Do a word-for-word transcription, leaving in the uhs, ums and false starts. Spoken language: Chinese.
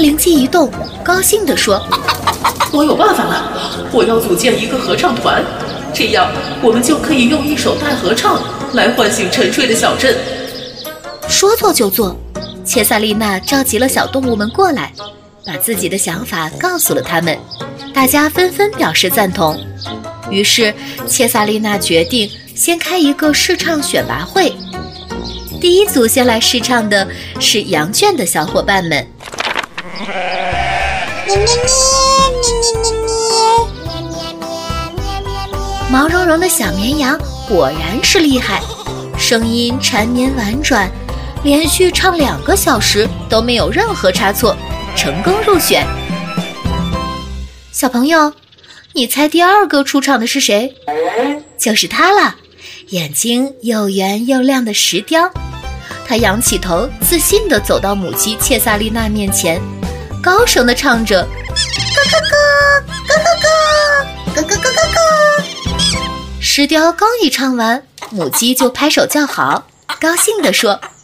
灵机一动，高兴地说： 我有办法了，我要组建一个合唱团，这样我们就可以用一首大合唱来唤醒沉睡的小镇。 说做就做，切萨丽娜召集了小动物们过来，把自己的想法告诉了他们，大家纷纷表示赞同。于是切萨丽娜决定先开一个试唱选拔会。第一组先来试唱的是羊圈的小伙伴们。毛茸茸的小绵羊果然是厉害，声音缠绵婉转，连续唱两个小时都没有任何差错，成功入选。小朋友，你猜第二个出场的是谁？就是他了，眼睛又圆又亮的石雕。他仰起头，自信地走到母鸡切萨丽娜面前，高声地唱着：咯咯咯，咯咯咯，咯咯咯咯咯。石雕刚一唱完，母鸡就拍手叫好，高兴地说：